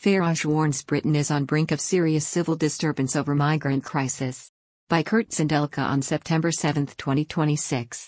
Farage warns Britain is on brink of serious civil disturbance over migrant crisis. By Kurt Zindelka on September 7, 2026.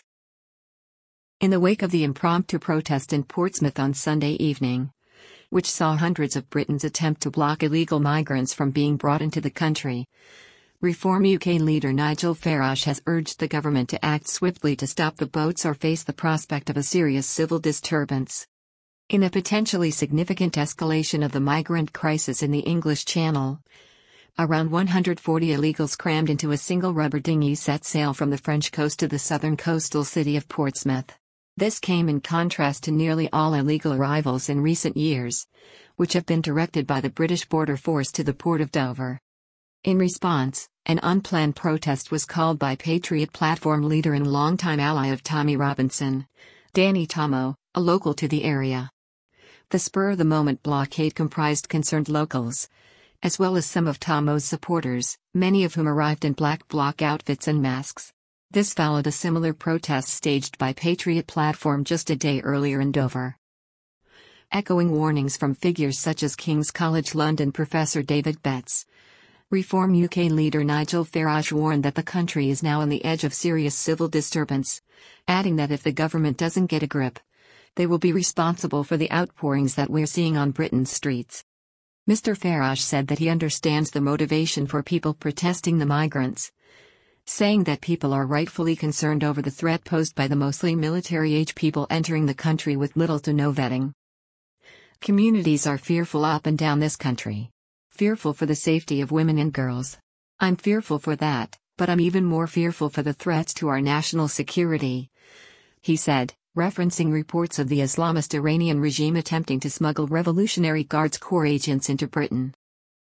In the wake of the impromptu protest in Portsmouth on Sunday evening, which saw hundreds of Britons attempt to block illegal migrants from being brought into the country, Reform UK leader Nigel Farage has urged the government to act swiftly to stop the boats or face the prospect of a serious civil disturbance. In a potentially significant escalation of the migrant crisis in the English Channel, around 140 illegals crammed into a single rubber dinghy set sail from the French coast to the southern coastal city of Portsmouth. This came in contrast to nearly all illegal arrivals in recent years, which have been directed by the British Border Force to the port of Dover. In response, an unplanned protest was called by Patriot Platform leader and longtime ally of Tommy Robinson, Danny Tomo, a local to the area. The spur-of-the-moment blockade comprised concerned locals, as well as some of Tomo's supporters, many of whom arrived in black bloc outfits and masks. This followed a similar protest staged by Patriot Platform just a day earlier in Dover. Echoing warnings from figures such as King's College London Professor David Betts, Reform UK leader Nigel Farage warned that the country is now on the edge of serious civil disturbance, adding that if the government doesn't get a grip, they will be responsible for the outpourings that we're seeing on Britain's streets. Mr. Farage said that he understands the motivation for people protesting the migrants, saying that people are rightfully concerned over the threat posed by the mostly military-age people entering the country with little to no vetting. Communities are fearful up and down this country. Fearful for the safety of women and girls. I'm fearful for that, but I'm even more fearful for the threats to our national security, he said, referencing reports of the Islamist Iranian regime attempting to smuggle Revolutionary Guards Corps agents into Britain.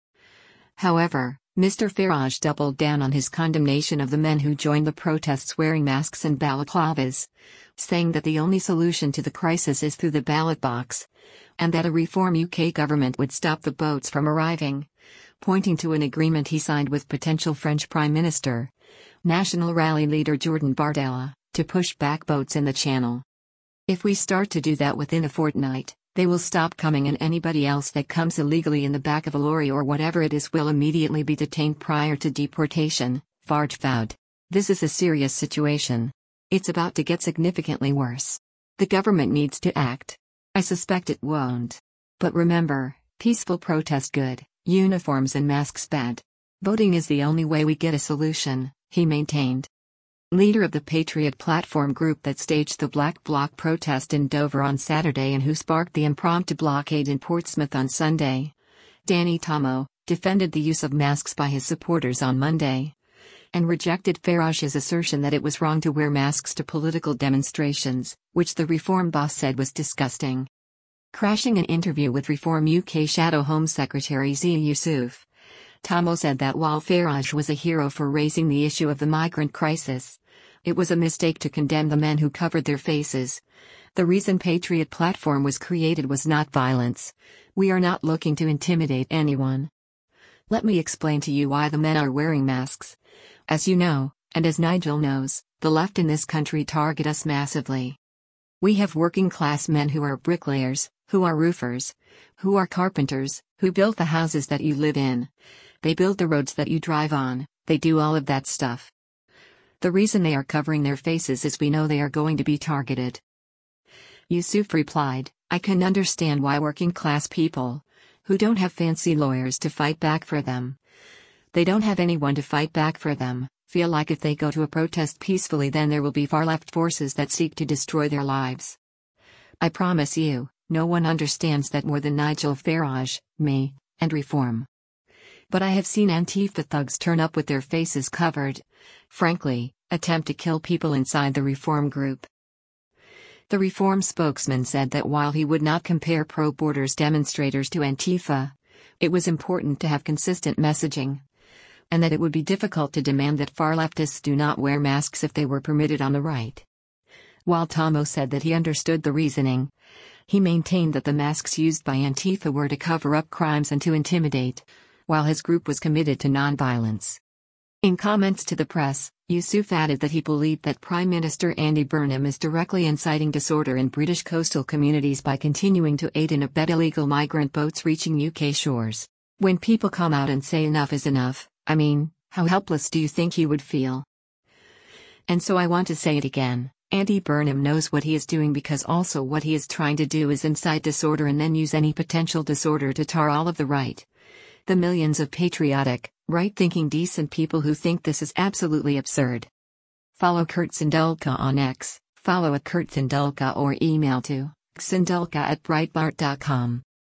However, Mr. Farage doubled down on his condemnation of the men who joined the protests wearing masks and balaclavas, saying that the only solution to the crisis is through the ballot box, and that a Reform UK government would stop the boats from arriving, pointing to an agreement he signed with potential French Prime Minister, National Rally leader Jordan Bardella, to push back boats in the Channel. If we start to do that within a fortnight, they will stop coming and anybody else that comes illegally in the back of a lorry or whatever it is will immediately be detained prior to deportation, Farage vowed. This is a serious situation. It's about to get significantly worse. The government needs to act. I suspect it won't. But remember, peaceful protest good, uniforms and masks bad. Voting is the only way we get a solution, he maintained. Leader of the Patriot Platform group that staged the Black Bloc protest in Dover on Saturday and who sparked the impromptu blockade in Portsmouth on Sunday, Danny Tomo, defended the use of masks by his supporters on Monday, and rejected Farage's assertion that it was wrong to wear masks to political demonstrations, which the Reform boss said was disgusting. Crashing an interview with Reform UK Shadow Home Secretary Zia Yusuf, Tomo said that while Farage was a hero for raising the issue of the migrant crisis, it was a mistake to condemn the men who covered their faces. The reason Patriot Platform was created was not violence. We are not looking to intimidate anyone. Let me explain to you why the men are wearing masks. As you know, and as Nigel knows, the left in this country target us massively. We have working class men who are bricklayers, who are roofers, who are carpenters, who built the houses that you live in. They build the roads that you drive on, they do all of that stuff. The reason they are covering their faces is we know they are going to be targeted. Yusuf replied, I can understand why working class people, who don't have fancy lawyers to fight back for them, they don't have anyone to fight back for them, feel like if they go to a protest peacefully then there will be far-left forces that seek to destroy their lives. I promise you, no one understands that more than Nigel Farage, me, and Reform. But I have seen Antifa thugs turn up with their faces covered, frankly, attempt to kill people inside the Reform group. The Reform spokesman said that while he would not compare pro-borders demonstrators to Antifa, it was important to have consistent messaging, and that it would be difficult to demand that far-leftists do not wear masks if they were permitted on the right. While Tomo said that he understood the reasoning, he maintained that the masks used by Antifa were to cover up crimes and to intimidate, while his group was committed to nonviolence. In comments to the press, Yusuf added that he believed that Prime Minister Andy Burnham is directly inciting disorder in British coastal communities by continuing to aid and abet illegal migrant boats reaching UK shores. When people come out and say enough is enough, I mean, how helpless do you think he would feel? And so I want to say it again, Andy Burnham knows what he is doing, because also what he is trying to do is incite disorder and then use any potential disorder to tar all of the right. The millions of patriotic, right-thinking decent people who think this is absolutely absurd. Follow Kurt Sindelka on X, follow @KurtSindelka or email to xsindelka@breitbart.com.